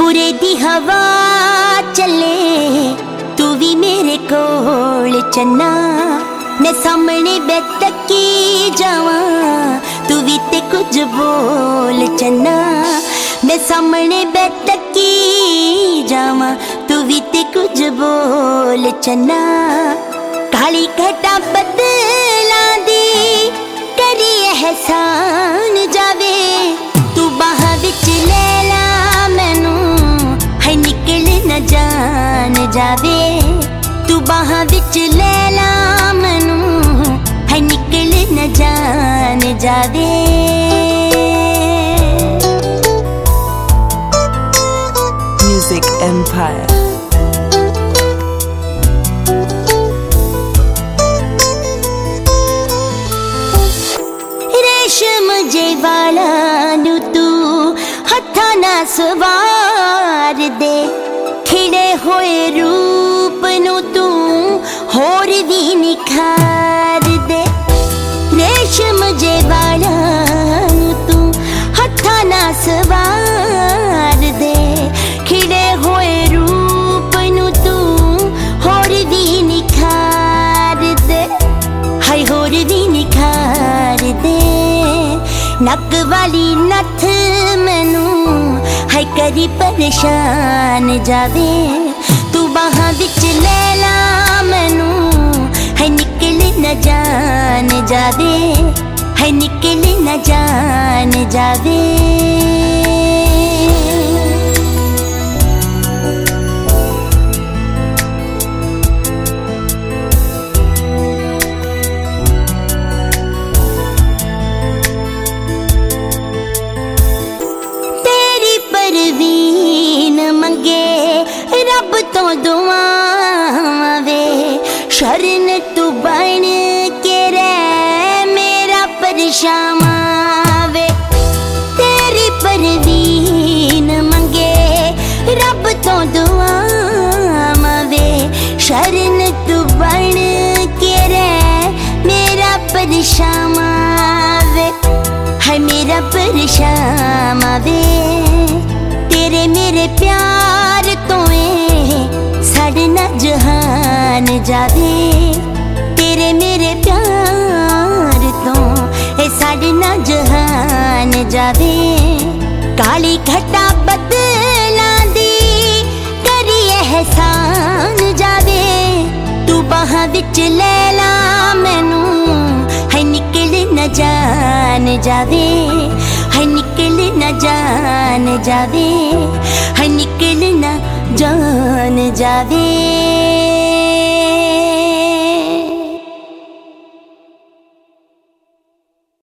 उरे दी हवा चले तू भी मेरे कोल चन्ना, मैं सामने बैठकी जावा तू भी ते कुछ बोल चन्ना, मैं सामने बैठकी जावा तू भी ते कुछ बोल चन्ना। काली घटा बदला दी करी एहसान जावे, तू बाह विच ले ला मैनू है निकल न जान जावे, तू बाह विच ले ला मैनू है निकल न जान जावे। Music Empire. रेशम जे वाला नू तू हथा ना सवार दे, खिड़े होए रूप नू तू होर भी निखार दे। रेशम जे वाला नू तू हथा ना सवार दे, खिड़े होए रूप नू तू होर भी निखार दे, हाय होर भी निखार दे। नक वाली नथ मैनू है करी परेशान जावे, तू बाह विच ले ला मैनू है निकल न जान जावे, है निकल न जान जावे। परवीन मंगे रब तो दुआवां वे, शरण तू बन के रह मेरा परछावां वे। तेरी परवीन मंगे रब तो दुआवां वे, शरण तू बन के रह मेरा परछावां वे, है मेरा परछावां वे। तेरे मेरे प्यार तो साढ़ना जहान जावे, तेरे मेरे प्यार तो साढ़ना जहान जावे। काली घटा बदला दी करी एहसान जावे, तू बाह विच ले ला मैनू है निकल न जान जावे, है निकल न जान जावे, है निकल न जान जावे।